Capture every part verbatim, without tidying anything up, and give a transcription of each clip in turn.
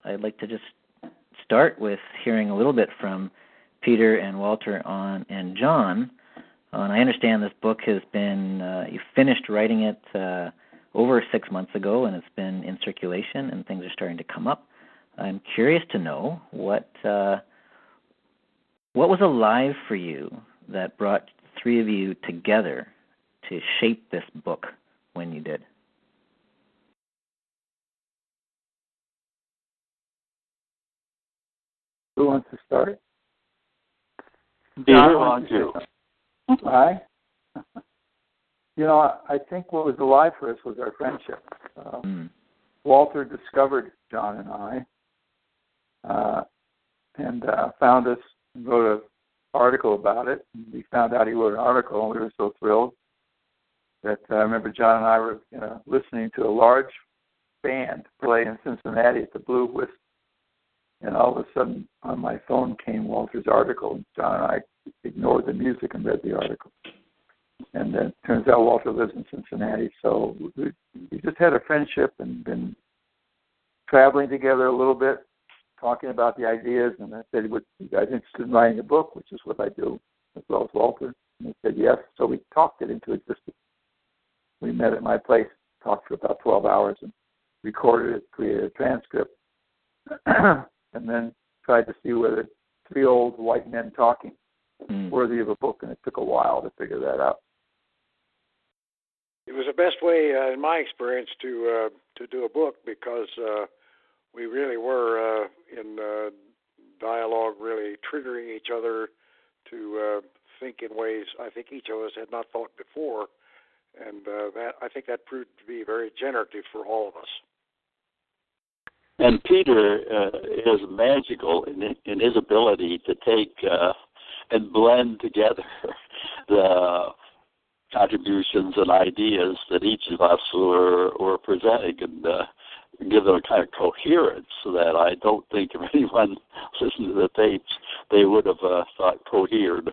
I'd like to just start with hearing a little bit from Peter and Walter on and John. Uh, and I understand this book has been, uh, you finished writing it uh, over six months ago, and it's been in circulation, and things are starting to come up. I'm curious to know what uh, what was alive for you that brought the three of you together to shape this book when you did. Who wants to start? Peter wants to. Hi. You know, I think what was alive for us was our friendship. Uh, mm. Walter discovered John and I, uh, and uh, found us, and wrote an article about it. We found out he wrote an article, and we were so thrilled that uh, I remember John and I were you know, listening to a large band play in Cincinnati at the Blue Whisk, and all of a sudden on my phone came Walter's article, and John and I ignored the music and read the article. And then it turns out Walter lives in Cincinnati, so we, we just had a friendship and been traveling together a little bit, talking about the ideas, and I said, would you guys interested in writing a book, which is what I do, as well as Walter? And he said yes, so we talked it into existence. We met at my place, talked for about twelve hours, and recorded it, created a transcript, and then tried to see whether three old white men talking mm. worthy of a book, and it took a while to figure that out. It was the best way, uh, in my experience, to uh, to do a book because uh, we really were uh, in uh, dialogue, really triggering each other to uh, think in ways I think each of us had not thought before, and uh, that I think that proved to be very generative for all of us. And Peter uh, is magical in, in his ability to take uh, and blend together the contributions and ideas that each of us were, were presenting and uh, give them a kind of coherence so that I don't think if anyone listened to the tapes, they would have uh, thought cohered.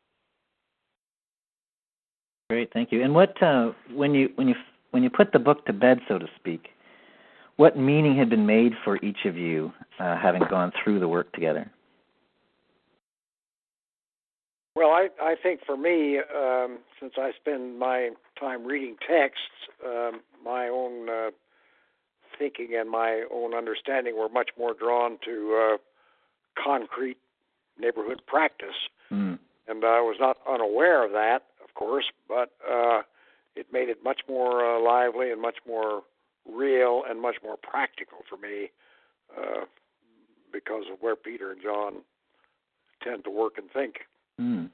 Great, thank you. And what uh, when you when you when you put the book to bed, so to speak, what meaning had been made for each of you, uh, having gone through the work together? Well, I, I think for me, um, since I spend my time reading texts, um, my own uh, thinking and my own understanding were much more drawn to uh, concrete neighborhood practice. Mm. And I was not unaware of that, of course, but uh, it made it much more uh, lively and much more real and much more practical for me uh, because of where Peter and John tend to work and think. Mm.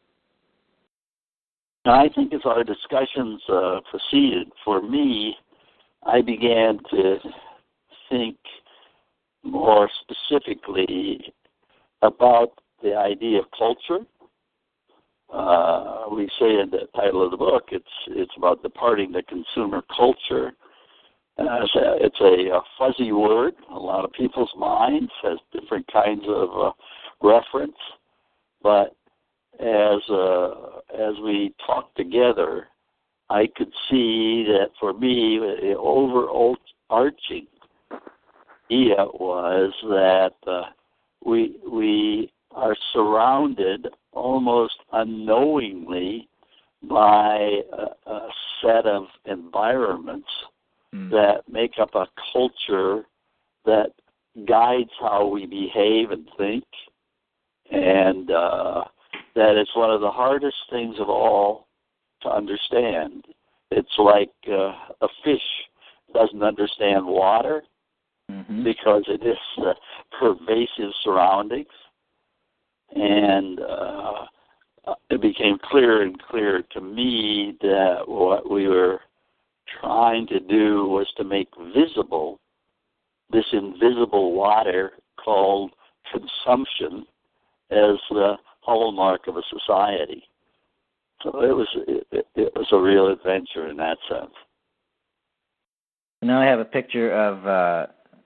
I think as our discussions uh, proceeded, for me, I began to think more specifically about the idea of culture. Uh, we say in the title of the book, it's it's about departing the consumer culture. Uh, it's a, it's a, a fuzzy word. A lot of people's minds has different kinds of uh, reference, but as uh, as we talked together, I could see that for me, the overarching idea was that uh, we we are surrounded almost unknowingly by a, a set of environments mm. that make up a culture that guides how we behave and think, and uh, that it's one of the hardest things of all to understand. It's like uh, a fish doesn't understand water mm-hmm. because it is uh, pervasive surroundings. And uh, it became clearer and clearer to me that what we were trying to do was to make visible this invisible water called consumption as the hallmark of a society. So it was it, it was a real adventure in that sense. Now I have a picture of uh,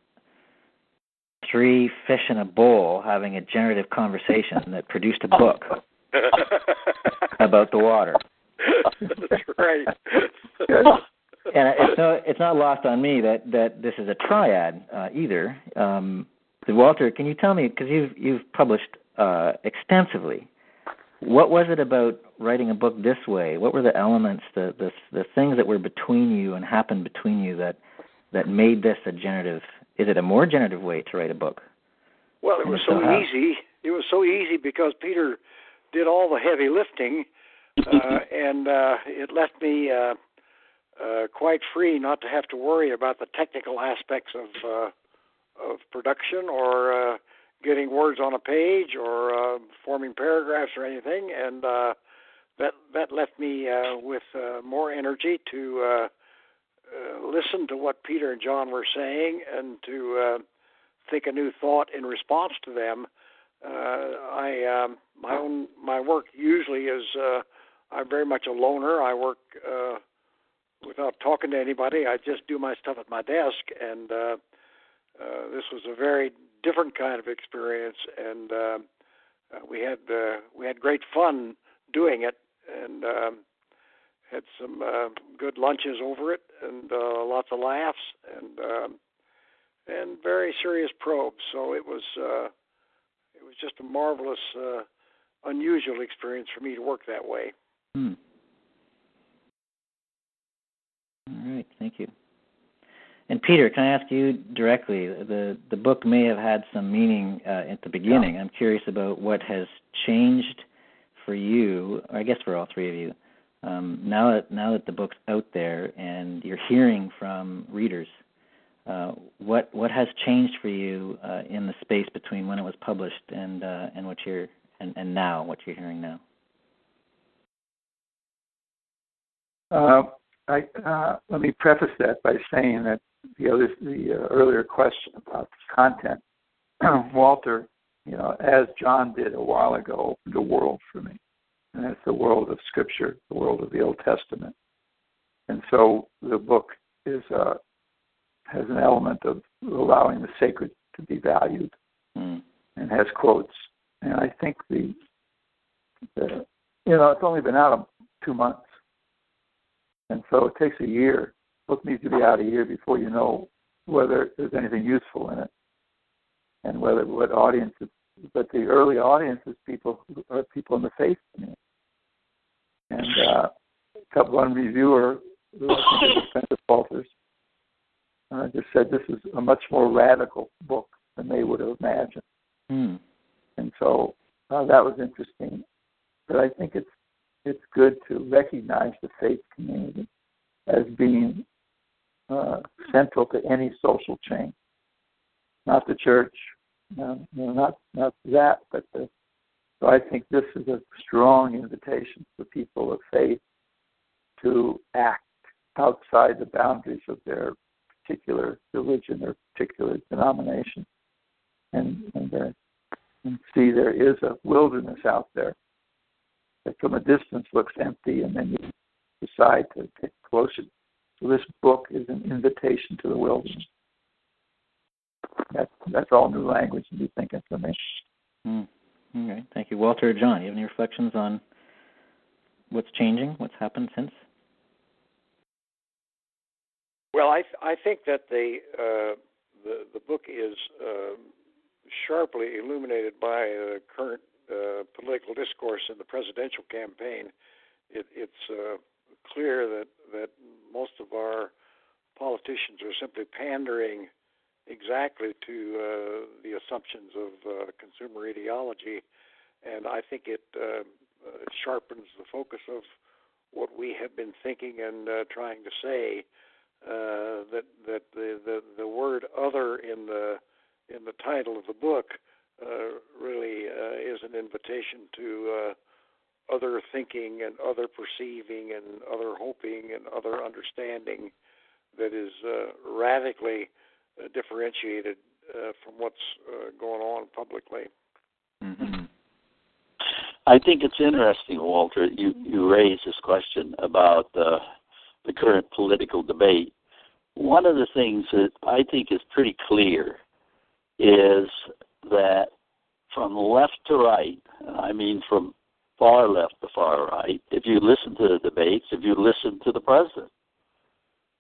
three fish in a bowl having a generative conversation that produced a book about the water. That's right. And it's not, it's not lost on me that, that this is a triad uh, either. Um, Walter, can you tell me, because you've, you've published uh, extensively, what was it about writing a book this way? What were the elements, the, the the things that were between you and happened between you that that made this a generative? Is it a more generative way to write a book? Well, it was so easy. It was so easy because Peter did all the heavy lifting, uh, and uh, it left me uh, uh, quite free not to have to worry about the technical aspects of uh, of production or uh, getting words on a page or uh, forming paragraphs or anything, and uh, that that left me uh, with uh, more energy to uh, uh, listen to what Peter and John were saying and to uh, think a new thought in response to them. Uh, I um, my own my work usually is uh, I'm very much a loner. I work uh, without talking to anybody. I just do my stuff at my desk, and uh, uh, this was a very different kind of experience, and uh, uh, we had uh, we had great fun doing it, and um, had some uh, good lunches over it, and uh, lots of laughs, and um, and very serious probes. So it was uh, it was just a marvelous, uh, unusual experience for me to work that way. Hmm. All right, thank you. And Peter, can I ask you directly? The the book may have had some meaning uh, at the beginning. Yeah. I'm curious about what has changed for you, or I guess for all three of you, um, now that now that the book's out there and you're hearing from readers. Uh, what what has changed for you uh, in the space between when it was published and uh, and what you're and, and now what you're hearing now? Uh, I, uh, let me preface that by saying that the other the uh, earlier question about content, Walter, you know, as John did a while ago, opened a world for me, and that's the world of Scripture, the world of the Old Testament, and so the book is. Uh, has an element of allowing the sacred to be valued, mm. and has quotes. And I think the, the, you know, it's only been out two months. And so it takes a year. The book needs to be out a year before you know whether there's anything useful in it and whether what audiences, but the early audience is people who are people in the faith community. And uh, a couple one reviewer, who I think is Spencer Walters, I just said this is a much more radical book than they would have imagined. Mm. And so uh, that was interesting. But I think it's it's good to recognize the faith community as being uh, central to any social change. Not the church, no, no, not not that, but the, so I think this is a strong invitation for people of faith to act outside the boundaries of their particular religion or particular denomination, and and, uh, and see there is a wilderness out there that from a distance looks empty, and then you decide to get closer. So this book is an invitation to the wilderness. That's that's all new language to be thinking for me. Mm. Okay, thank you, Walter. John, you have any reflections on what's changing, what's happened since? Well, I th- I think that the uh, the the book is uh, sharply illuminated by the current uh, political discourse in the presidential campaign. It, it's uh, clear that, that most of our politicians are simply pandering exactly to uh, the assumptions of uh, consumer ideology, and I think it uh, sharpens the focus of what we have been thinking and uh, trying to say. Uh, that that the, the the word "other" in the in the title of the book uh, really uh, is an invitation to uh, other thinking and other perceiving and other hoping and other understanding that is uh, radically uh, differentiated uh, from what's uh, going on publicly. Mm-hmm. I think it's interesting, Walter, you you raise this question about uh, the current political debate. One of the things that I think is pretty clear is that from left to right, and I mean from far left to far right, if you listen to the debates, if you listen to the president,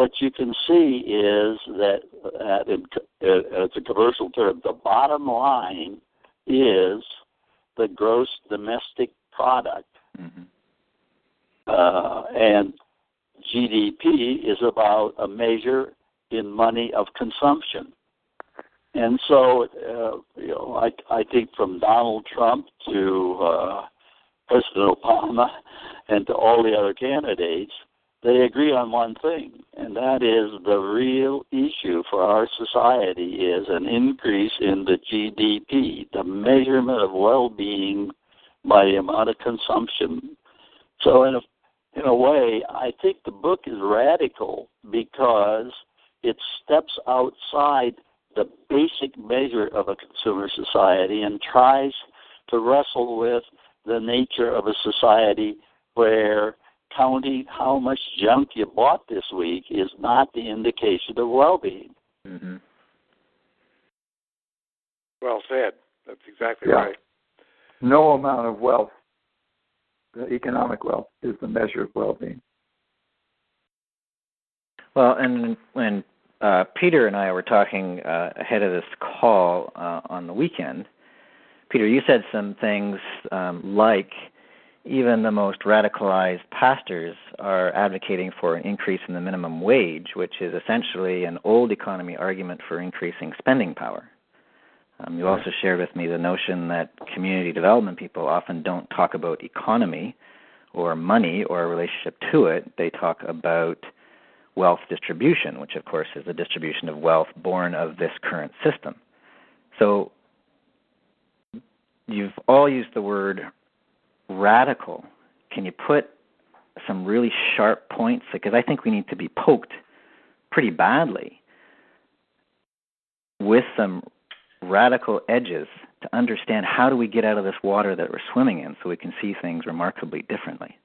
what you can see is that, uh, in, uh, it's a commercial term, the bottom line is the gross domestic product. Mm-hmm. Uh, and G D P is about a measure in money of consumption. And so, uh, you know, I, I think from Donald Trump to uh, President Obama and to all the other candidates, they agree on one thing, and that is the real issue for our society is an increase in the G D P, the measurement of well-being by the amount of consumption. So in a, in a way, I think the book is radical because it steps outside the basic measure of a consumer society and tries to wrestle with the nature of a society where counting how much junk you bought this week is not the indication of well-being. Mm-hmm. Well said. That's exactly yeah. right. No amount of wealth, the economic wealth, is the measure of well-being. Well, and when uh, Peter and I were talking uh, ahead of this call uh, on the weekend, Peter, you said some things um, like even the most radicalized pastors are advocating for an increase in the minimum wage, which is essentially an old economy argument for increasing spending power. Um, you also shared with me the notion that community development people often don't talk about economy or money or a relationship to it. They talk about wealth distribution, which, of course, is the distribution of wealth born of this current system. So you've all used the word radical. Can you put some really sharp points? Because I think we need to be poked pretty badly with some radical edges to understand how do we get out of this water that we're swimming in so we can see things remarkably differently.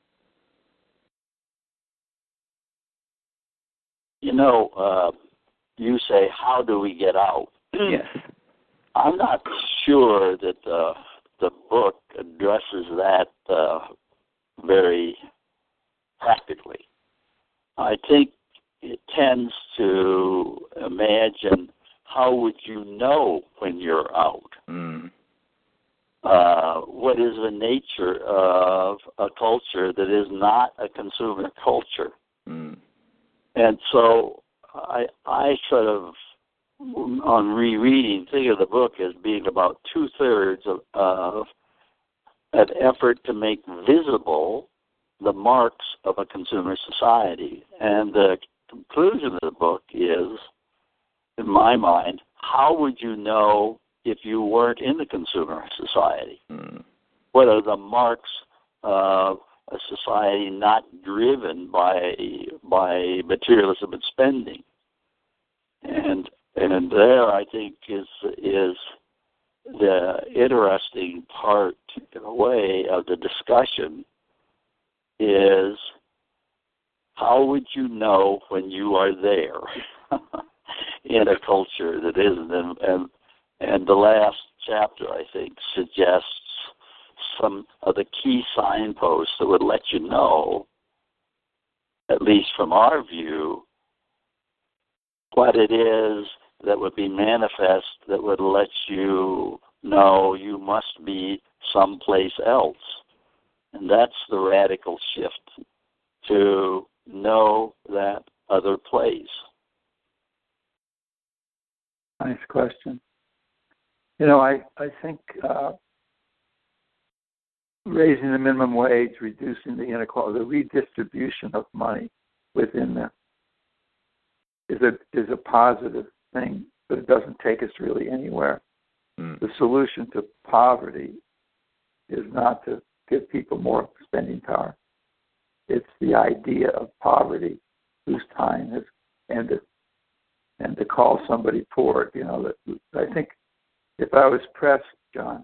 You know, uh, you say, how do we get out? Yes. I'm not sure that uh, the book addresses that uh, very practically. I think it tends to imagine how would you know when you're out? Mm. Uh, what is the nature of a culture that is not a consumer culture? Mm. And so I, I sort of, on rereading, think of the book as being about two-thirds of, of an effort to make visible the marks of a consumer society. And the conclusion of the book is, in my mind, how would you know if you weren't in the consumer society? Mm. What are the marks of a society not driven by by materialism and spending? And and there, I think, is is the interesting part, in a way, of the discussion is how would you know when you are there in a culture that isn't? And, and, and the last chapter, I think, suggests some of the key signposts that would let you know, at least from our view, what it is that would be manifest that would let you know you must be someplace else. And that's the radical shift, to know that other place. Nice question. You know, I, I think uh, raising the minimum wage, reducing the inequality, the redistribution of money within the is a is a positive thing, but it doesn't take us really anywhere. Mm. The solution to poverty is not to give people more spending power. It's the idea of poverty whose time has ended, and to call somebody poor. You know, that I think if I was pressed, John,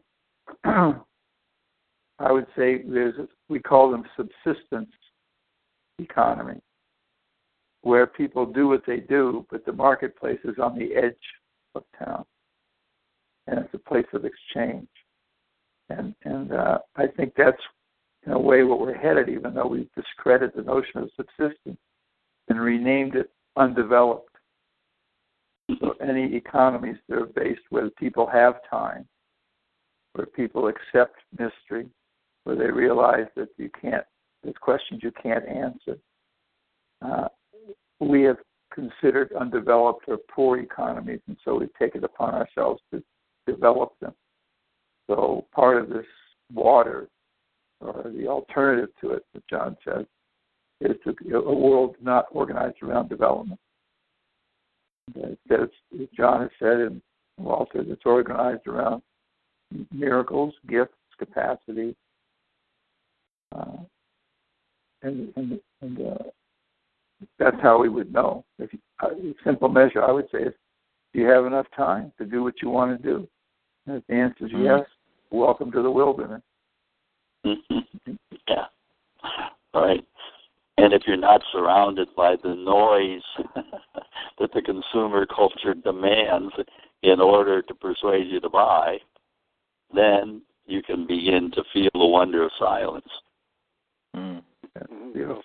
I would say there's a, we call them subsistence economy, where people do what they do, but the marketplace is on the edge of town, and it's a place of exchange. And and uh, I think that's, in a way, what we're headed, even though we've discredited the notion of subsistence and renamed it undeveloped. So any economies that are based where people have time, where people accept mystery, where they realize that you can't, there's questions you can't answer, uh, we have considered undeveloped or poor economies, and so we take it upon ourselves to develop them. So part of this water, or the alternative to it, that John says, is to, a world not organized around development. That as John has said, and Walter, it's organized around miracles, gifts, capacity, uh, and, and, and uh, that's how we would know. If you, uh, simple measure, I would say, is do you have enough time to do what you want to do? And if the answer is mm-hmm. yes, welcome to the wilderness. Mm-hmm. Yeah, right. And if you're not surrounded by the noise that the consumer culture demands in order to persuade you to buy, then you can begin to feel the wonder of silence. Mm. Yeah.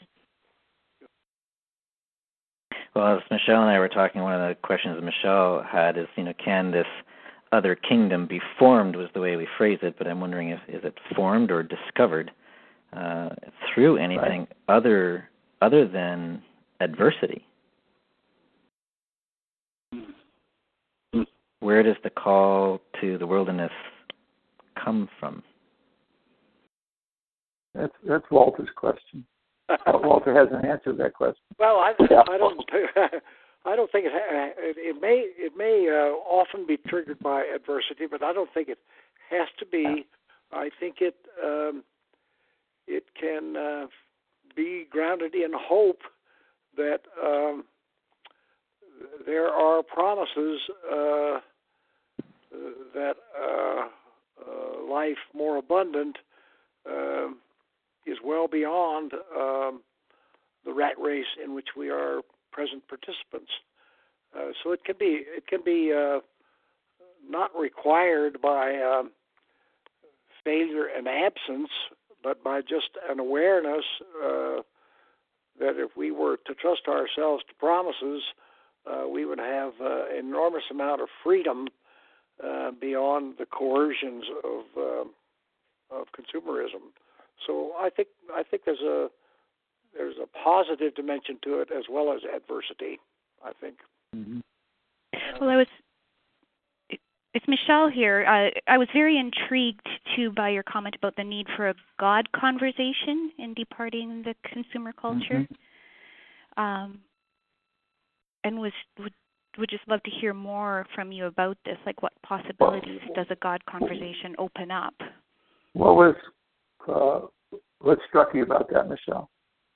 Well, as Michelle and I were talking, one of the questions Michelle had is, you know, can this other kingdom be formed, was the way we phrased it, but I'm wondering if is it formed or discovered uh, through anything right. other other than adversity? Mm-hmm. Where does the call to the wilderness come from? That's that's Walter's question. Walter hasn't answered that question. Well, I, I don't. I don't think it. It, it may. It may uh, often be triggered by adversity, but I don't think it has to be. I think it. Um, it can uh, be grounded in hope that um, there are promises uh, that uh, uh, life more abundant uh, is well beyond um, the rat race in which we are present participants. Uh, so it can be it can be uh, not required by um, failure and absence, but by just an awareness uh, that if we were to trust ourselves to promises, uh, we would have uh, an enormous amount of freedom uh, beyond the coercions of uh, of consumerism. So I think I think there's a there's a positive dimension to it as well as adversity, I think. Mm-hmm. Well, I was. It's Michelle here. Uh, I was very intrigued too by your comment about the need for a God conversation in departing the consumer culture, mm-hmm. um, and was would would just love to hear more from you about this. Like, what possibilities does a God conversation open up? What was uh, what struck you about that, Michelle?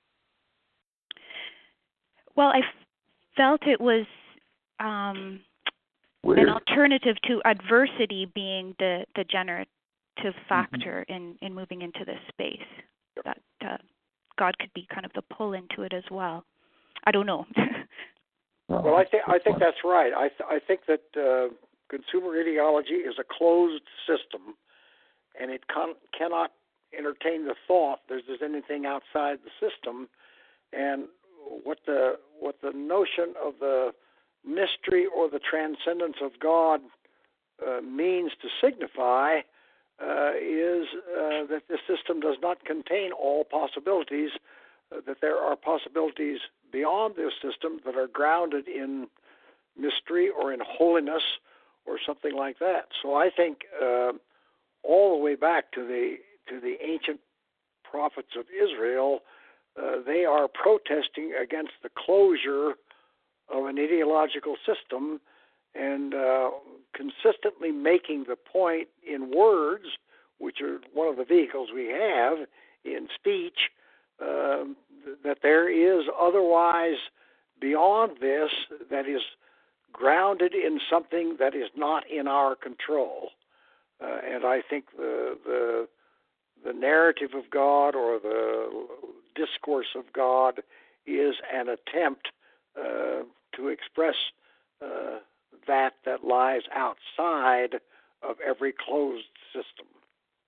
Well, I felt it was um, an alternative to adversity being the, the generative factor mm-hmm. in, in moving into this space. Yep. That uh, God could be kind of the pull into it as well. I don't know. Well, I think I think that's right. I th- I think that uh, consumer ideology is a closed system, and it con- cannot entertain the thought that there's anything outside the system. And what the what the notion of the mystery or the transcendence of God uh, means to signify uh, is uh, that the system does not contain all possibilities, uh, that there are possibilities beyond this system that are grounded in mystery or in holiness or something like that. So I think uh, all the way back to the to the ancient prophets of Israel, uh, they are protesting against the closure of an ideological system and uh, consistently making the point in words, which are one of the vehicles we have in speech, uh, that there is otherwise beyond this that is grounded in something that is not in our control. Uh, and I think the, the the narrative of God or the discourse of God is an attempt uh, to express uh, that that lies outside of every closed system.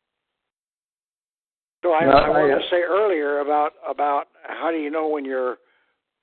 So I, no, I wanted I, uh, to say earlier about about how do you know when you're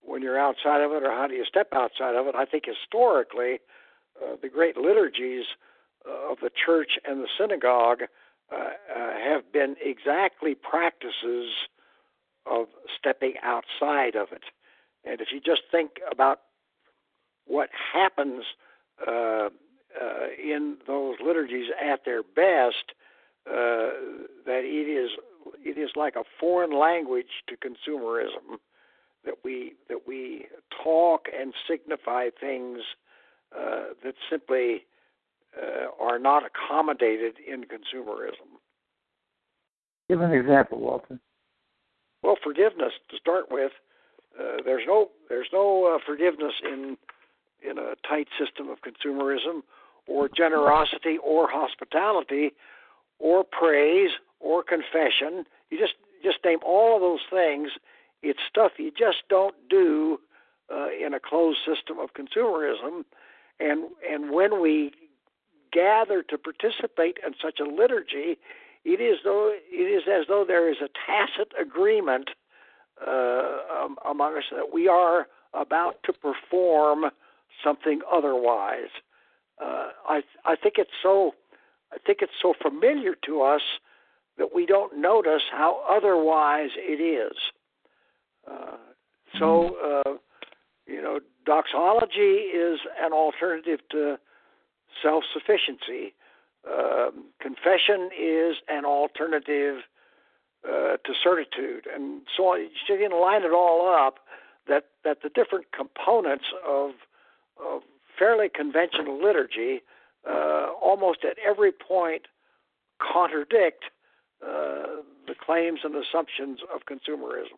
when you're outside of it, or how do you step outside of it? I think historically, uh, the great liturgies uh, of the church and the synagogue uh, uh, have been exactly practices of stepping outside of it. And if you just think about what happens uh, uh, in those liturgies at their best, uh, that it is it is like a foreign language to consumerism, that we that we talk and signify things uh, that simply uh, are not accommodated in consumerism. Give an example, Walter. Well, forgiveness to start with. Uh, there's no there's no uh, forgiveness in in a tight system of consumerism, or generosity, or hospitality, or praise, or confession. You just just name all of those things. It's stuff you just don't do uh, in a closed system of consumerism. And and when we gather to participate in such a liturgy, it is though it is as though there is a tacit agreement uh, um, among us that we are about to perform something otherwise. Uh, I I think it's so I think it's so familiar to us that we don't notice how otherwise it is. Uh, so uh, you know, doxology is an alternative to self-sufficiency. Um, confession is an alternative uh, to certitude, and so on. You can line it all up. That that the different components of of fairly conventional liturgy, uh, almost at every point, contradict uh, the claims and assumptions of consumerism.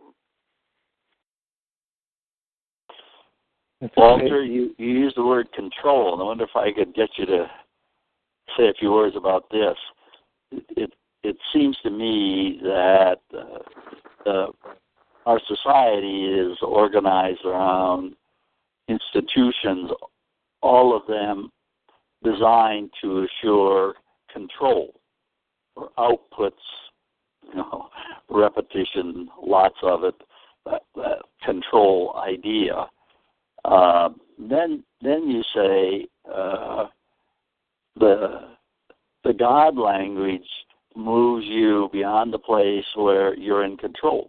Walter, you, you used the word control, and I wonder if I could get you to say a few words about this. It it, it seems to me that uh, uh, our society is organized around institutions, all of them designed to assure control or outputs, you know, repetition, lots of it, that, that control idea. Uh, then, then you say uh, the the God language moves you beyond the place where you're in control.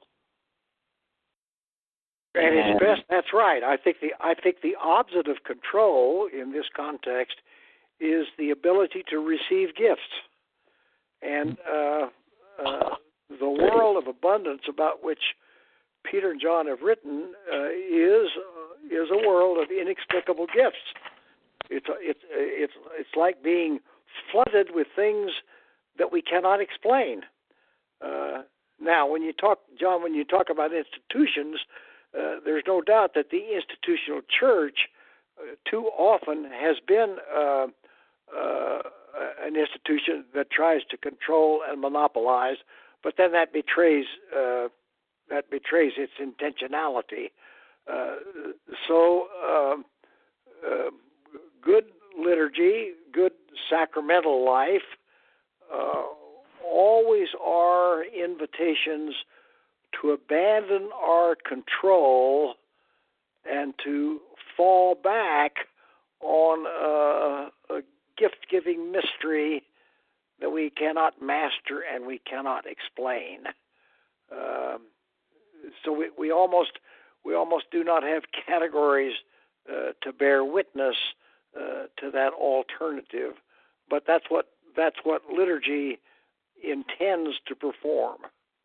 And it's best. That's right. I think the I think the opposite of control in this context is the ability to receive gifts, and uh, uh, the world of abundance about which Peter and John have written uh, is uh, is a world of inexplicable gifts. It's it's it's it's like being flooded with things that we cannot explain. Uh, now, when you talk, John, when you talk about institutions, uh, there's no doubt that the institutional church uh, too often has been uh, uh, an institution that tries to control and monopolize, but then that betrays uh, that betrays its intentionality. Uh, so, uh, uh, good liturgy, good sacramental life, uh, always are invitations to abandon our control and to fall back on uh, a gift-giving mystery that we cannot master and we cannot explain. Um, so we, we almost we almost do not have categories uh, to bear witness uh, to that alternative, but that's what that's what liturgy intends to perform.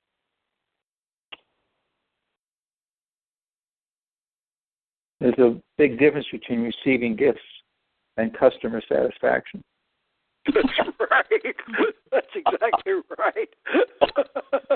There's a big difference between receiving gifts and customer satisfaction. That's right. That's exactly right.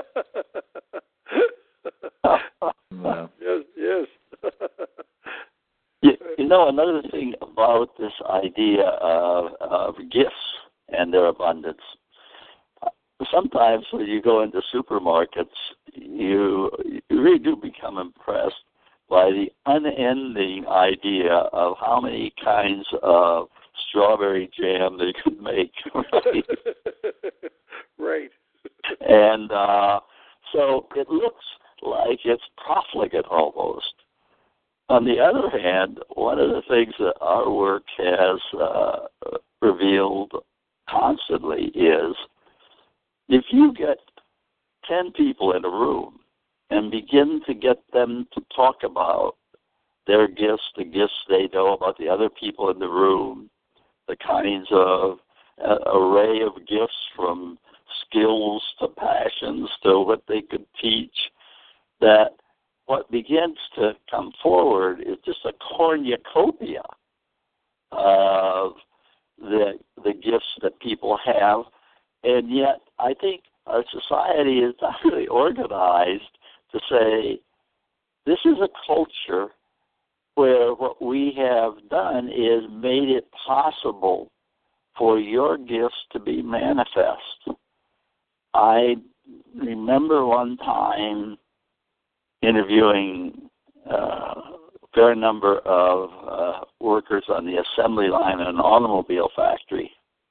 Wow. Yes, yes. you, you know, another thing about this idea of, of gifts and their abundance, sometimes when you go into supermarkets, you, you really do become impressed by the unending idea of how many kinds of strawberry jam they could make. Right. Right. And uh, so it looks like it's profligate almost. On the other hand, one of the things that our work has uh, revealed constantly is if you get ten people in a room and begin to get them to talk about their gifts, the gifts they know about the other people in the room, the kinds of uh, array of gifts from skills to passions to what they could teach, that what begins to come forward is just a cornucopia of the the gifts that people have. And yet I think our society is not really organized to say, this is a culture where what we have done is made it possible for your gifts to be manifest. I remember one time interviewing uh, a fair number of uh, workers on the assembly line in an automobile factory.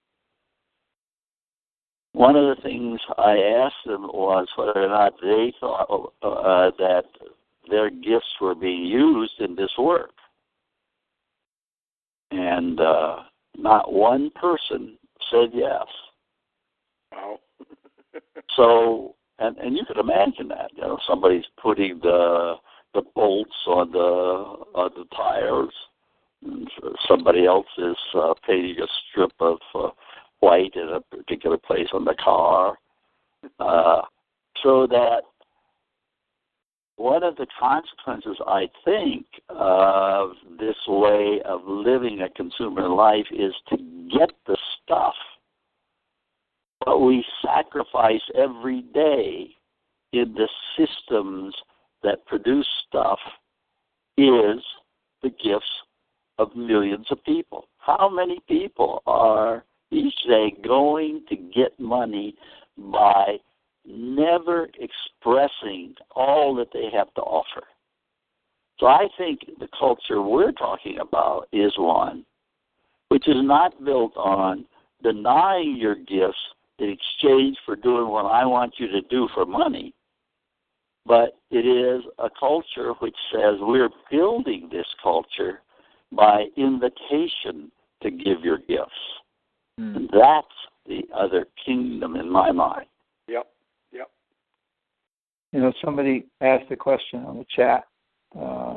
One of the things I asked them was whether or not they thought uh, that their gifts were being used in this work. And uh, not one person said yes. Wow. So, and, and you can imagine that, you know, somebody's putting the the bolts on the on the tires, and somebody else is uh, painting a strip of uh, white in a particular place on the car, uh, so that one of the consequences, I think, of this way of living a consumer life is to get the stuff. But we sacrifice every day in the systems that produce stuff is the gifts of millions of people. How many people are each day going to get money by never expressing all that they have to offer? So I think the culture we're talking about is one which is not built on denying your gifts in exchange for doing what I want you to do for money, but it is a culture which says we're building this culture by invitation to give your gifts. Mm. And that's the other kingdom in my mind. Yep, yep. You know, somebody asked a question on the chat. Uh,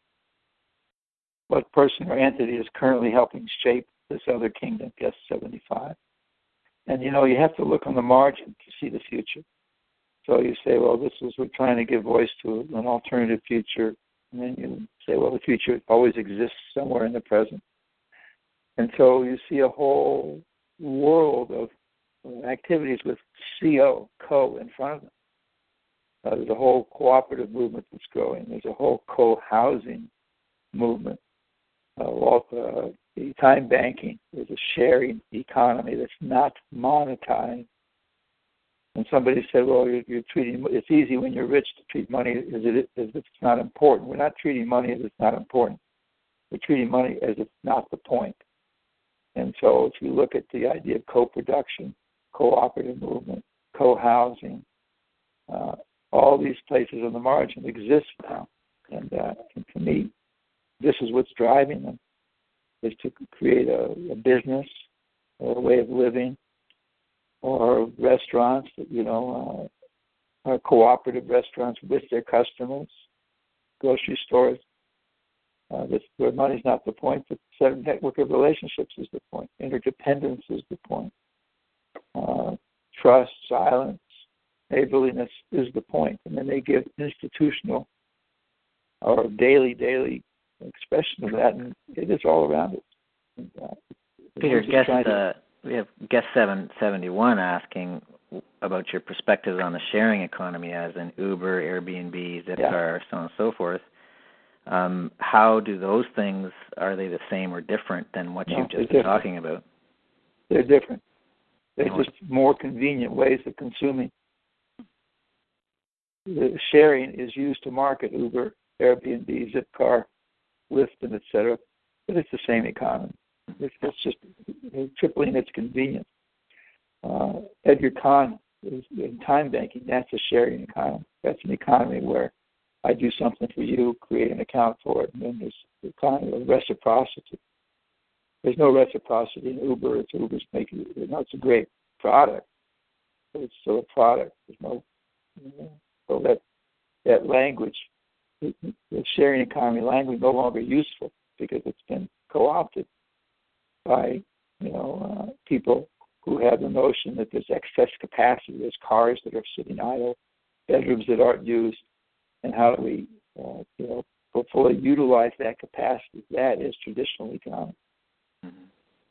what person or entity is currently helping shape this other kingdom, guest seventy-five? And, you know, you have to look on the margin to see the future. So you say, well, this is, we're trying to give voice to an alternative future. And then you say, well, the future always exists somewhere in the present. And so you see a whole world of activities with C O, co, in front of them. Uh, there's a whole cooperative movement that's growing. There's a whole co-housing movement. Uh, uh, the time banking. There's a sharing economy that's not monetized. And somebody said, well, you're, you're treating, it's easy when you're rich to treat money as, it, as if it's not important. We're not treating money as it's not important. We're treating money as it's not the point. And so if you look at the idea of co-production, cooperative movement, co-housing, uh, all these places on the margin exist now. And, uh, and to me, this is what's driving them, is to create a, a business or a way of living, or restaurants that, you know, uh, are cooperative restaurants with their customers, grocery stores. Uh, this, where money's not the point, but certain network of relationships is the point. Interdependence is the point. Uh, trust, silence, neighborliness is the point. And then they give institutional or daily, daily expression of that, and it is all around it. And, uh, Peter, guest, uh, we have guest seven seventy-one asking about your perspectives on the sharing economy as in Uber, Airbnb, Zipcar, yeah. so on and so forth. Um, how do those things, are they the same or different than what no, you've just been different. talking about? They're different. They're no. just more convenient ways of consuming. The sharing is used to market Uber, Airbnb, Zipcar, Lyft, and et cetera, but it's the same economy. It's, it's just tripling its convenience. Uh, Edgar Kahn is in time banking. That's a sharing economy. That's an economy where I do something for you, create an account for it, and then there's the kind of reciprocity. There's no reciprocity in Uber. It's Uber's making, you know, it's a great product, but it's still a product. There's no, you know, so that that language, the sharing economy language, no longer useful because it's been co-opted by, you know, uh, people who have the notion that there's excess capacity. There's cars that are sitting idle, bedrooms that aren't used, and how do we, uh, you know, fully utilize that capacity? That is traditional economics. Mm-hmm.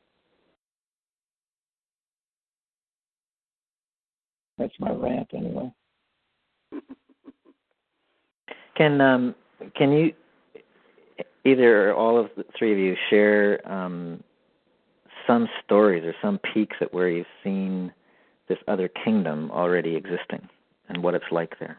That's my rant, anyway. Can um, can you, either or all of the three of you, share um, some stories or some peeks at where you've seen this other kingdom already existing and what it's like there?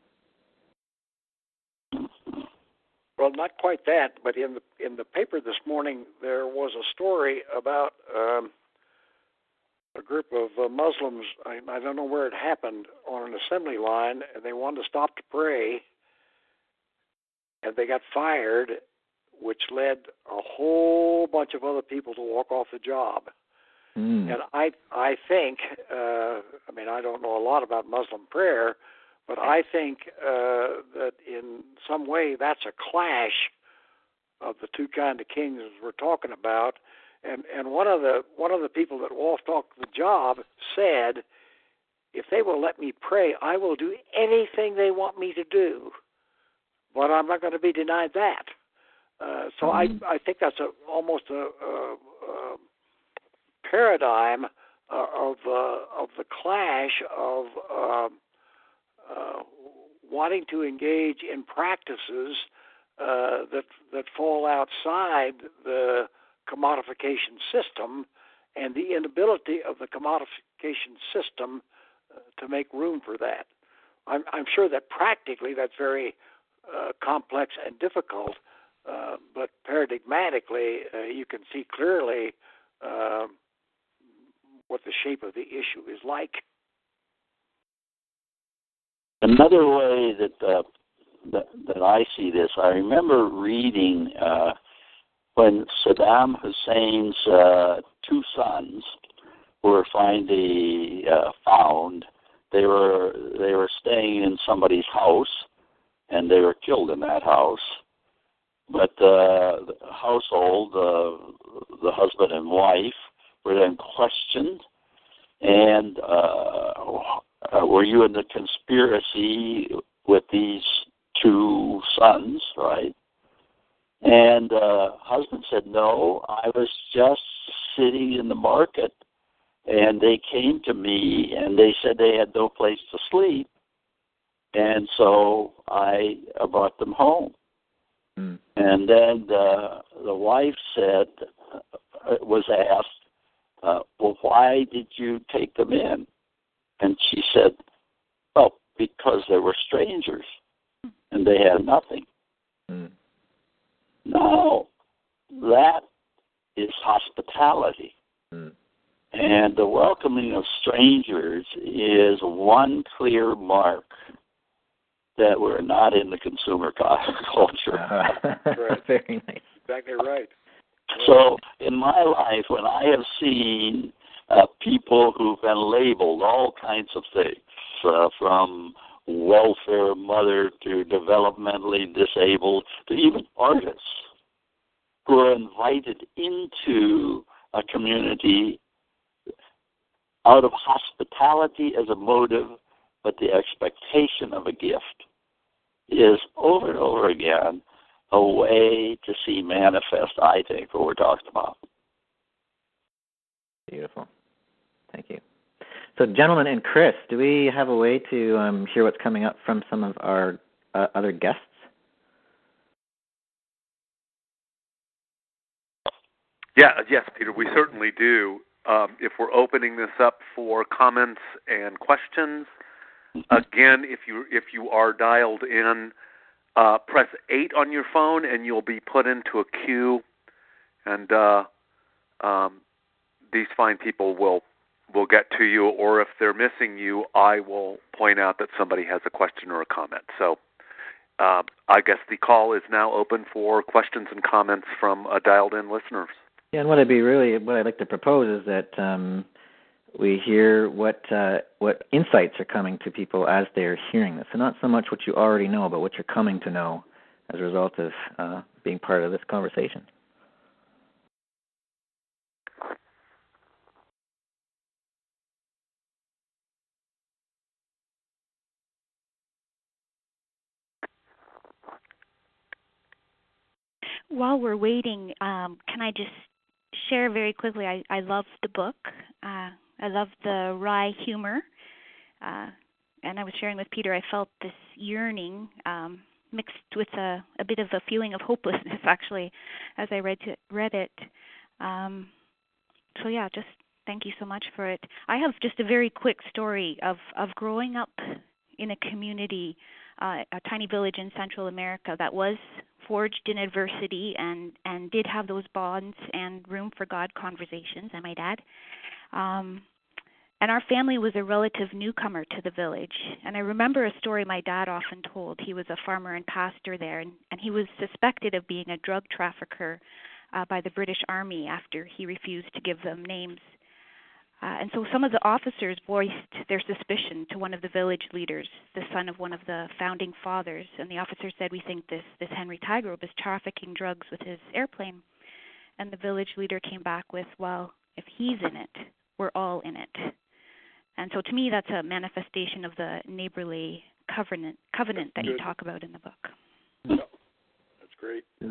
Well, not quite that, but in the in the paper this morning there was a story about um, a group of uh, Muslims. I, I don't know where it happened, on an assembly line, and they wanted to stop to pray, and they got fired, which led a whole bunch of other people to walk off the job. Mm. And I I think, uh, I mean, I don't know a lot about Muslim prayer, but I think uh, that in some way that's a clash of the two kind of kings we're talking about. And and one of the one of the people that walked off the job said, if they will let me pray, I will do anything they want me to do, but I'm not going to be denied that. Uh, so mm-hmm. I I think that's a almost a, a, a paradigm uh, of uh, of the clash of uh, uh, wanting to engage in practices uh, that that fall outside the commodification system, and the inability of the commodification system uh, to make room for that. I'm, I'm sure that practically that's very uh, complex and difficult, uh, but paradigmatically uh, you can see clearly uh, what the shape of the issue is like. Another way that uh, that, that I see this, I remember reading uh, when Saddam Hussein's uh, two sons were finally uh, found. They were they were staying in somebody's house, and they were killed in that house. But uh, the household, uh, the husband and wife, were then questioned, and uh, were you in the conspiracy with these two sons, right? And uh, husband said, no, I was just sitting in the market, and they came to me, and they said they had no place to sleep, and so I brought them home. Mm. And then the, the wife said, uh, was asked, uh, well, why did you take them in? And she said, well, because they were strangers, and they had nothing. Mm. No, that is hospitality. Mm. And the welcoming of strangers is one clear mark that we're not in the consumer culture. Uh, right. Very nice. Exactly right. So in my life, when I have seen uh, people who've been labeled all kinds of things, uh, from welfare mother to developmentally disabled to even artists who are invited into a community out of hospitality as a motive, but the expectation of a gift is over and over again a way to see manifest, I think, what we're talking about. Beautiful. Thank you. So, gentlemen and Chris, do we have a way to um, hear what's coming up from some of our uh, other guests? Yeah, yes, Peter, we certainly do. Um, if we're opening this up for comments and questions, again, if you if you are dialed in, uh, press eight on your phone, and you'll be put into a queue, and uh, um, these fine people will will get to you, or if they're missing you, I will point out that somebody has a question or a comment. So uh, I guess the call is now open for questions and comments from uh, dialed-in listeners. Yeah, and what I'd be really, what I'd like to propose is that um, we hear what uh, what insights are coming to people as they're hearing this, and not so much what you already know, but what you're coming to know as a result of uh, being part of this conversation. While we're waiting, um, can I just share very quickly? I, I love the book. Uh, I love the wry humor. Uh, and I was sharing with Peter, I felt this yearning um, mixed with a, a bit of a feeling of hopelessness, actually, as I read, to, read it. Um, so, yeah, just thank you so much for it. I have just a very quick story of, of growing up in a community, uh, a tiny village in Central America that was forged in adversity and, and did have those bonds and room for God conversations, I might add. Um, and our family was a relative newcomer to the village. And I remember a story my dad often told. He was a farmer and pastor there, and, and he was suspected of being a drug trafficker uh, by the British Army after he refused to give them names. Uh, and so some of the officers voiced their suspicion to one of the village leaders, the son of one of the founding fathers. And the officer said, we think this, this Henry Tygrobe is trafficking drugs with his airplane. And the village leader came back with, well, if he's in it, we're all in it. And so to me, that's a manifestation of the neighborly covenant, covenant that Good. you talk about in the book. Yeah. That's great. Yeah.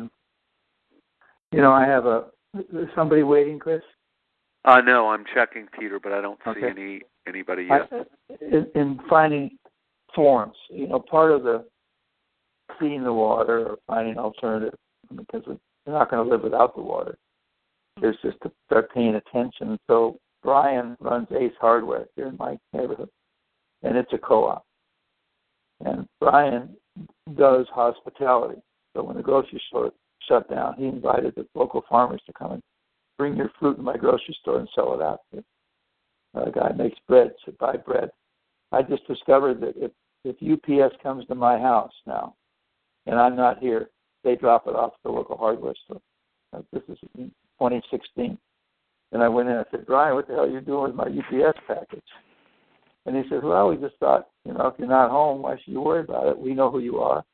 You know, I have a, there's somebody waiting, Chris? Uh, no, I'm checking, Peter, but I don't see Okay. any anybody yet. I, in, in finding forms, you know, part of the cleaning the water or finding an alternative, because we're not going to live without the water, is just to start paying attention. So Brian runs Ace Hardware here in my neighborhood, and it's a co-op. And Brian does hospitality. So when the grocery store shut down, he invited the local farmers to come and bring your fruit in my grocery store and sell it out. A guy makes bread, so buy bread. I just discovered that if, if U P S comes to my house now, and I'm not here, they drop it off at the local hardware store. Uh, this is in twenty sixteen. And I went in and I said, Brian, what the hell are you doing with my U P S package? And he said, well, we just thought, you know, if you're not home, why should you worry about it? We know who you are.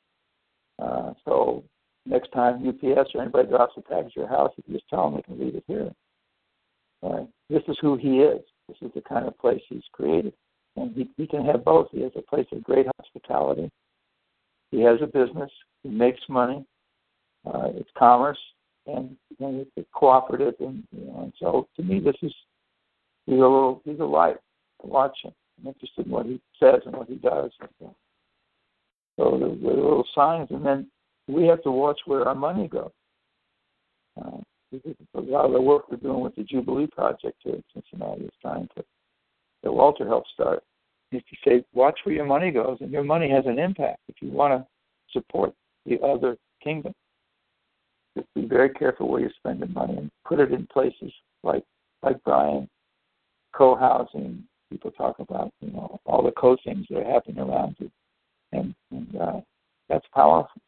Uh, so next time U P S or anybody drops a package at your house, you can just tell them they can leave it here. Uh, this is who he is. This is the kind of place he's created. And he, he can have both. He has a place of great hospitality. He has a business. He makes money. Uh, it's commerce. And, and it's cooperative. And, you know, and so to me, this is, he's a little, he's a light to watch him. I'm interested in what he says and what he does. So the, the little signs. And then we have to watch where our money goes. Uh, a lot of the work we're doing with the Jubilee Project here in Cincinnati is trying to, that Walter helped start. If you say, watch where your money goes, and your money has an impact. If you want to support the other kingdom, just be very careful where you're spending money and put it in places like like Brian, co-housing. People talk about, you know, all the co-things that are happening around you, and, and uh, that's powerful.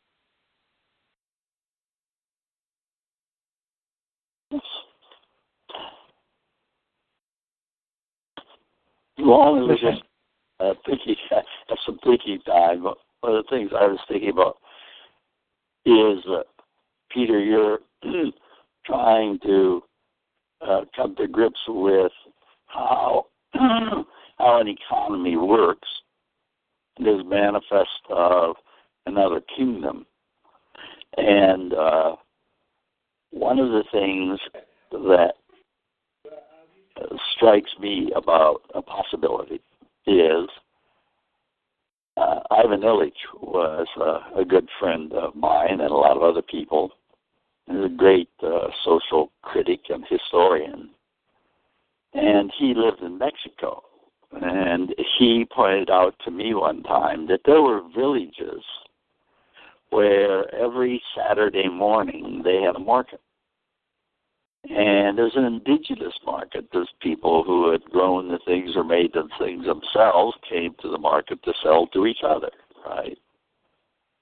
Well, it was just uh, thinking, have some thinking time. One of the things I was thinking about is, uh, Peter, you're trying to uh, come to grips with how how an economy works is manifest of another kingdom. And uh, one of the things that uh, strikes me about a possibility is uh, Ivan Illich was uh, a good friend of mine and a lot of other people. He's a great uh, social critic and historian. And he lived in Mexico. And he pointed out to me one time that there were villages where every Saturday morning they had a market. And there's an indigenous market. There's people who had grown the things or made the things themselves came to the market to sell to each other, right?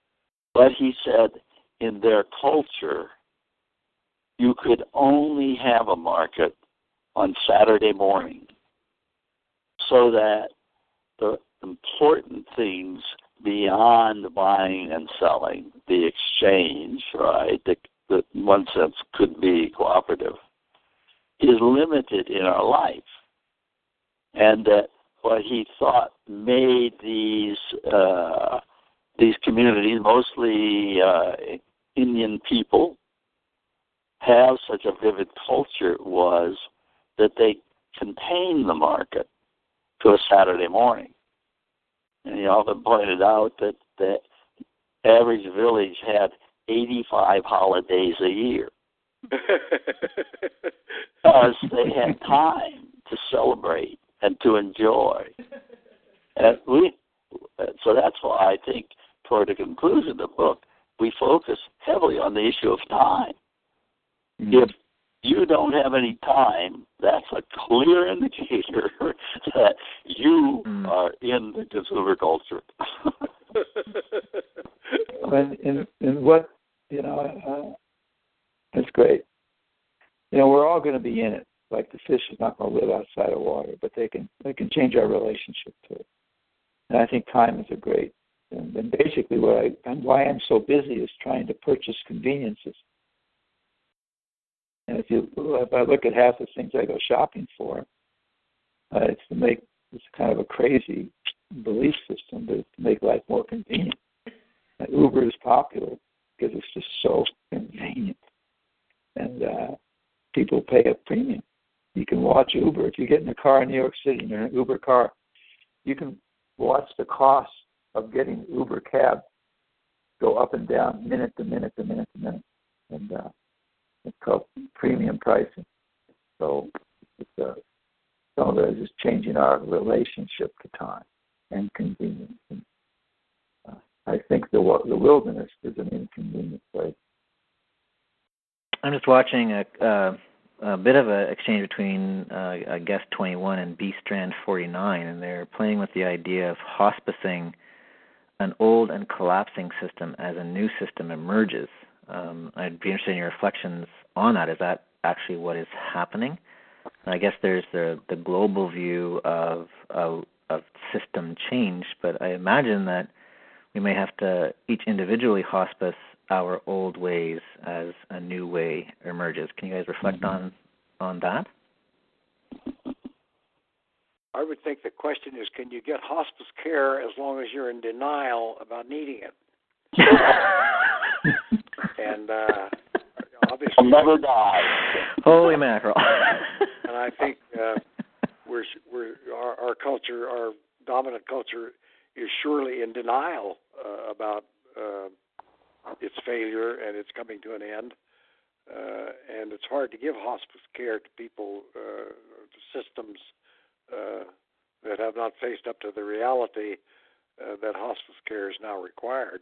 But he said in their culture, you could only have a market on Saturday morning, so that the important things beyond buying and selling, the exchange, right, that, that in one sense could be cooperative, is limited in our life. And that what he thought made these uh, these communities, mostly uh, Indian people, have such a vivid culture was that they contained the market to a Saturday morning. And he often pointed out that the average village had eighty-five holidays a year because they had time to celebrate and to enjoy. And we, so that's why I think toward the conclusion of the book, we focus heavily on the issue of time. Mm-hmm. If you don't have any time, that's a clear indicator that you mm. are in the consumer culture. and, and, and what, you know, uh, that's great. You know, we're all going to be in it. Like the fish is not going to live outside of water, but they can they can change our relationship to it. And I think time is a great, and, and basically what I, and why I'm so busy is trying to purchase conveniences. And if you, if I look at half the things I go shopping for, uh, it's to make, it's kind of a crazy belief system, but it's to make life more convenient. And Uber is popular because it's just so convenient. And uh, people pay a premium. You can watch Uber. If you get in a car in New York City and you're in an Uber car, you can watch the cost of getting Uber cab go up and down minute to minute to minute to minute. And uh, it's called premium pricing. So it's, uh, some of it is just changing our relationship to time and convenience. And, uh, I think the the wilderness is an inconvenient place. I'm just watching a, uh, a bit of an exchange between uh, I guess twenty-one and B Strand forty-nine, and they're playing with the idea of hospicing an old and collapsing system as a new system emerges. Um, I'd be interested in your reflections on that. Is that actually what is happening? And I guess there's the, the global view of, of of system change, but I imagine that we may have to each individually hospice our old ways as a new way emerges. Can you guys reflect mm-hmm. on on that? I would think the question is, can you get hospice care as long as you're in denial about needing it? and uh, obviously, I'll never die. Holy mackerel! And I think uh, we're we're our, our culture, our dominant culture, is surely in denial uh, about uh, its failure and it's coming to an end. Uh, and it's hard to give hospice care to people, uh, to systems uh, that have not faced up to the reality uh, that hospice care is now required.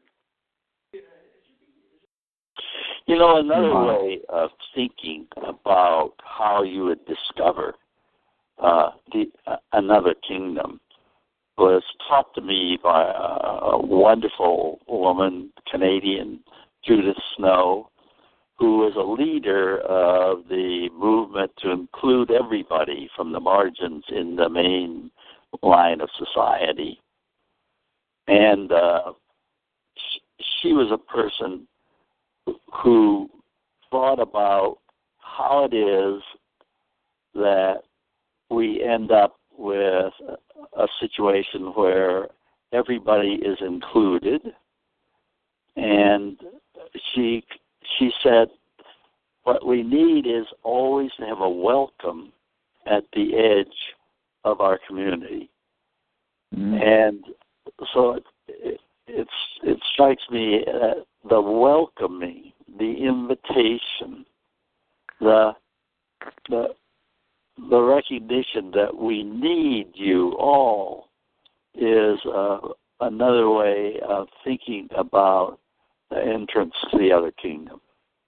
You know, another way of thinking about how you would discover uh, the, uh, another kingdom was taught to me by a, a wonderful woman, Canadian, Judith Snow, who was a leader of the movement to include everybody from the margins in the main line of society. And uh, she, she was a person who thought about how it is that we end up with a situation where everybody is included. And she she said, what we need is always to have a welcome at the edge of our community. Mm-hmm. And so it, it, it's, it strikes me that the welcoming, the invitation, the the the recognition that we need you all is uh, another way of thinking about the entrance to the other kingdom.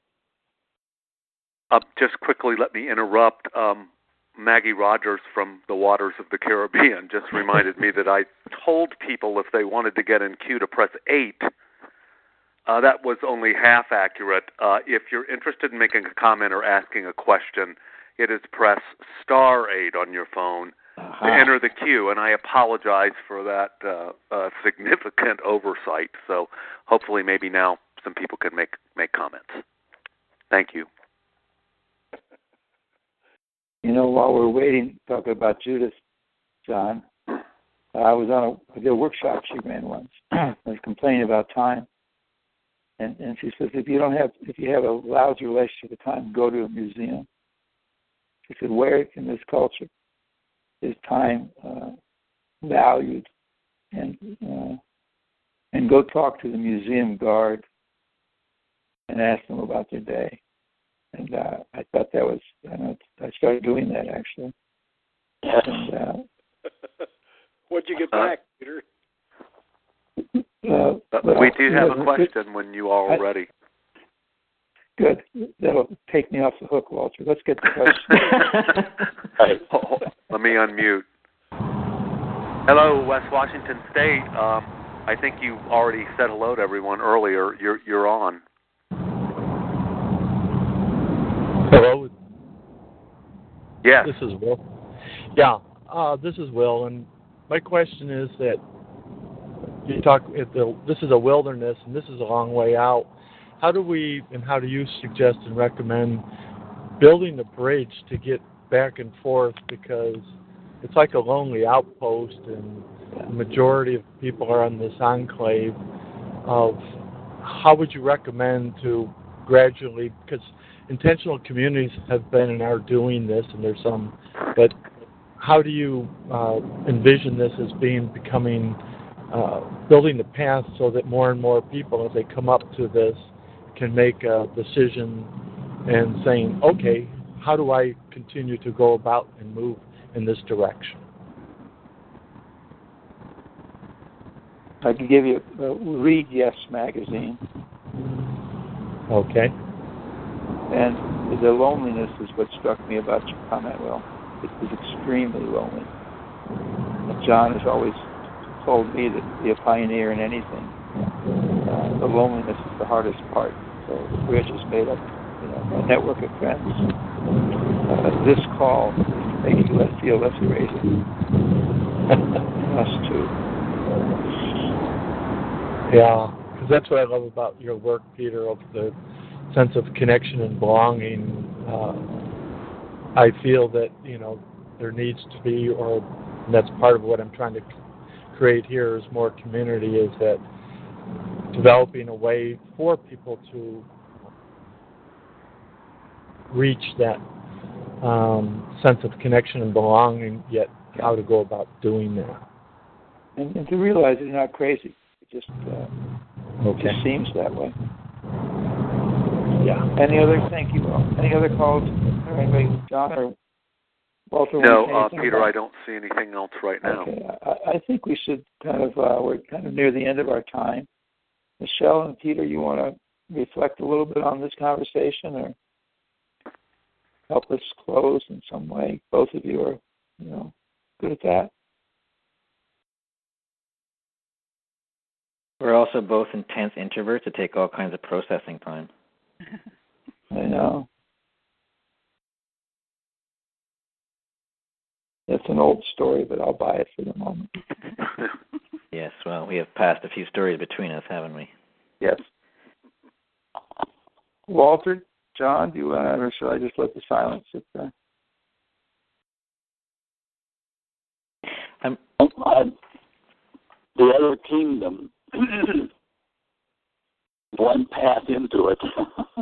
Uh, just quickly, let me interrupt. Um, Maggie Rogers from the Waters of the Caribbean just reminded me that I told people if they wanted to get in queue to press eight Uh, that was only half accurate. Uh, if you're interested in making a comment or asking a question, it is press star eight on your phone uh-huh. to enter the queue, and I apologize for that uh, uh, significant oversight. So hopefully maybe now some people can make, make comments. Thank you. You know, while we're waiting, talking about Judith, John, I was on a, I did a workshop she ran once. I was complaining about time. And, and she says, if you don't have, if you have a lousy relationship with time, go to a museum. She said, where in this culture is time uh, valued? And uh, and go talk to the museum guard and ask them about their day. And uh, I thought that was, I, know, I started doing that actually. And, uh, what'd you get back, Peter? Uh, well, we do have a question when you are all ready. Good. That'll take me off the hook, Walter. Let's get the question. Hey, let me unmute. Hello, West Washington State. Um, I think you already said hello to everyone earlier. You're you're on. Hello. Yes. This is Will. Yeah, uh, this is Will, and my question is that you talk. If the, this is a wilderness, and this is a long way out. How do we, and how do you suggest and recommend building a bridge to get back and forth? Because it's like a lonely outpost, and the majority of people are on this enclave. Of how would you recommend to gradually, because intentional communities have been and are doing this, and there's some, but how do you uh, envision this as being becoming, uh, building the path so that more and more people, as they come up to this, can make a decision and saying, okay, how do I continue to go about and move in this direction? I can give you a Read Yes magazine. Okay. And the loneliness is what struck me about your comment, Will. It was extremely lonely. And John has always told me that to be a pioneer in anything, uh, the loneliness is the hardest part. So the bridge is made up, you know, a network of friends. Uh, this call is to make you less, feel less crazy. Us too. Yeah, because that's what I love about your work, Peter, of the sense of connection and belonging. Uh, I feel that, you know, there needs to be, or and that's part of what I'm trying to create here is more community, is that developing a way for people to reach that um, sense of connection and belonging, yet how to go about doing that. And, and to realize that you're not crazy. It just, uh, okay. it just seems that way. Yeah. Any other, thank you, Will. Any other calls? Or anybody, John or Walter? No, uh, Peter, about? I don't see anything else right now. Okay, I, I think we should kind of, uh, we're kind of near the end of our time. Michelle and Peter, you want to reflect a little bit on this conversation or help us close in some way? Both of you are, you know, good at that. We're also both intense introverts that take all kinds of processing time. I know. That's an old story, but I'll buy it for the moment. Yes, well, we have passed a few stories between us, haven't we? Yes. Walter, John, do you want to, or should I just let the silence sit there? I'm, I'm, the other kingdom, one path into it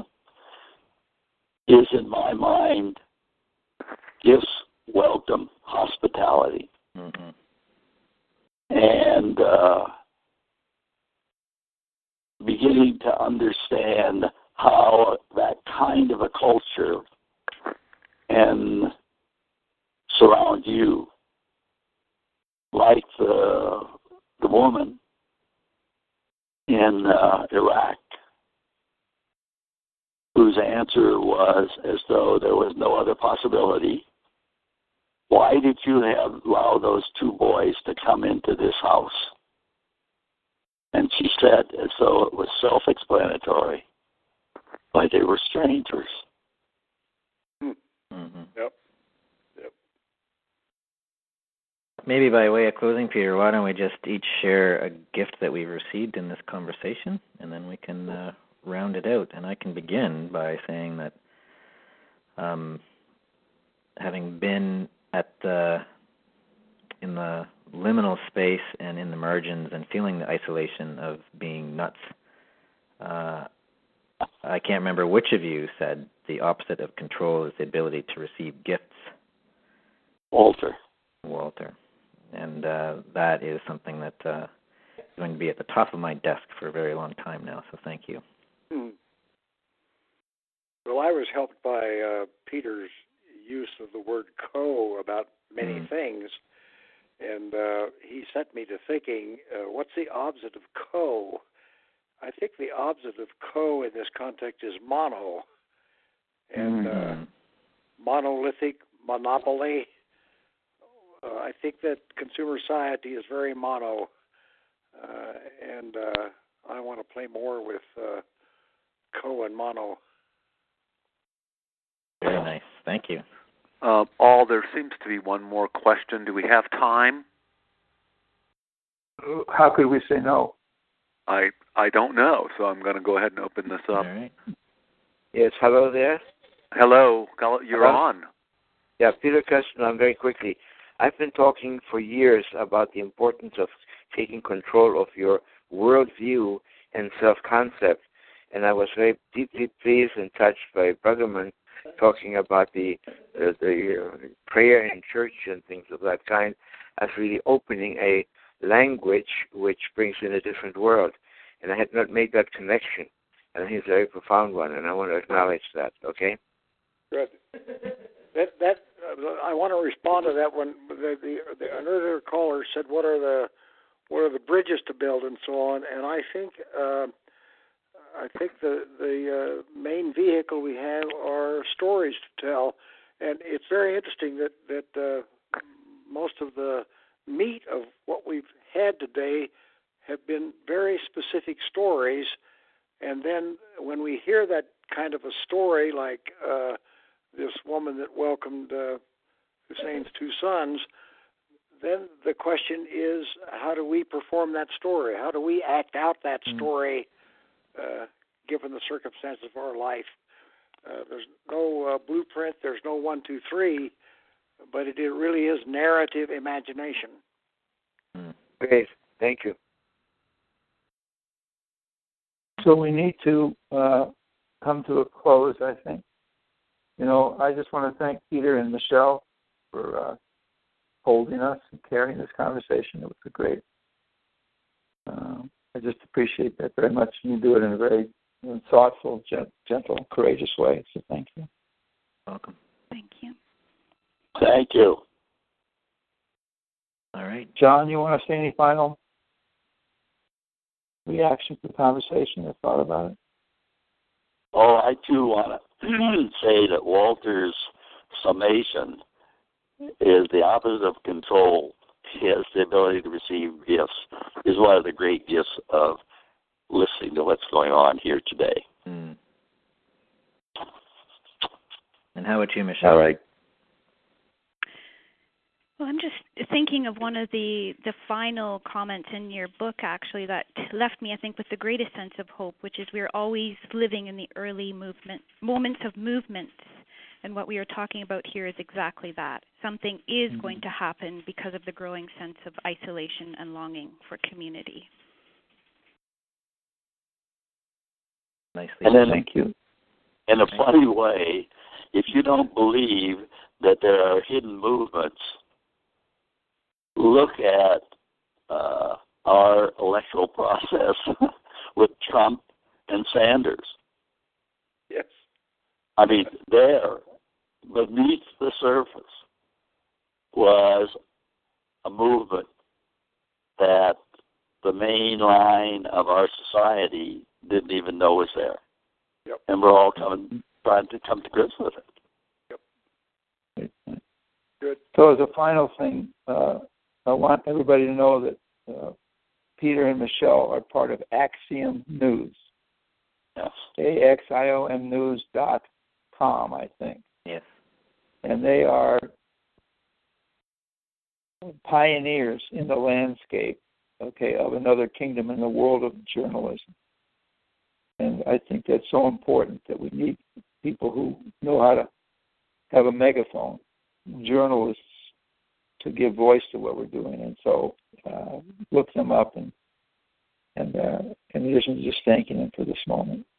is, in my mind, gifts, welcome, hospitality. Mm-hmm. And uh, beginning to understand how that kind of a culture can surround you, like the the woman in uh, Iraq, whose answer was as though there was no other possibility. Why did you have, allow those two boys to come into this house? And she said, as though it was self-explanatory, why they were strangers. Mm-hmm. Yep. Yep. Maybe by way of closing, Peter, why don't we just each share a gift that we've received in this conversation, and then we can uh, round it out. And I can begin by saying that um, having been at the in the liminal space and in the margins and feeling the isolation of being nuts, uh, I can't remember which of you said the opposite of control is the ability to receive gifts. Walter. Walter. And uh, that is something that uh, is going to be at the top of my desk for a very long time now, so thank you. Hmm. Well, I was helped by uh, Peter's use of the word co about many mm. things, and uh, he set me to thinking, uh, what's the opposite of co? I think the opposite of co in this context is mono, and mm-hmm. uh, monolithic, monopoly. Uh, I think that consumer society is very mono, uh, and uh, I want to play more with uh, co and mono. Very nice. Thank you. Uh, Al, there seems to be one more question. Do we have time? How could we say no? I I don't know, so I'm going to go ahead and open this up. All right. Yes, hello there. Hello, you're hello? on. Yeah, Peter Custon, very quickly. I've been talking for years about the importance of taking control of your worldview and self-concept, and I was very deeply pleased and touched by Bruggeman talking about the uh, the uh, prayer in church and things of that kind as really opening a language which brings in a different world. And I had not made that connection, and I think it's a very profound one, and I want to acknowledge that, okay? Good. That that uh, I want to respond to that when the, the, the another caller said, "What are the what are the bridges to build and so on?" And I think uh, I think the the uh, main vehicle we have are stories to tell, and it's very interesting that that uh, most of the meat of what we've had today have been very specific stories, and then when we hear that kind of a story, like uh, this woman that welcomed uh, Hussein's two sons, then the question is, how do we perform that story? How do we act out that story uh, given the circumstances of our life? Uh, there's no uh, blueprint, there's no one, two, three, but it, it really is narrative imagination. Great, thank you. So we need to uh, come to a close, I think. You know, I just want to thank Peter and Michelle for uh, holding us and carrying this conversation. It was a great. Uh, I just appreciate that very much. You do it in a very thoughtful, gentle, courageous way. So thank you. Welcome. Thank you. Thank you. All right. John, you want to say any final reaction to the conversation or thought about it? Oh, I too want to say that Walter's summation is the opposite of control. He has the ability to receive gifts, is one of the great gifts of listening to what's going on here today. Mm. And how about you, Michelle? All right. Well, I'm just thinking of one of the, the final comments in your book, actually, that left me, I think, with the greatest sense of hope, which is we're always living in the early movement, moments of movements. And what we are talking about here is exactly that. Something is mm-hmm. going to happen because of the growing sense of isolation and longing for community. Nicely. And then, thank you. In a funny way, if you don't believe that there are hidden movements, look at uh, our electoral process with Trump and Sanders. Yes. I mean, there, beneath the surface, was a movement that the main line of our society didn't even know was there. Yep. And we're all coming, trying to come to grips with it. Yep. Good. So as a final thing, uh, I want everybody to know that uh, Peter and Michelle are part of Axiom News. Yes. A X I O M news dot com, I think. Yes. And they are pioneers in the landscape, okay, of another kingdom in the world of journalism. And I think that's so important that we need people who know how to have a megaphone, journalists, to give voice to what we're doing. And so uh, look them up, and and uh, in addition to just thanking them for this moment.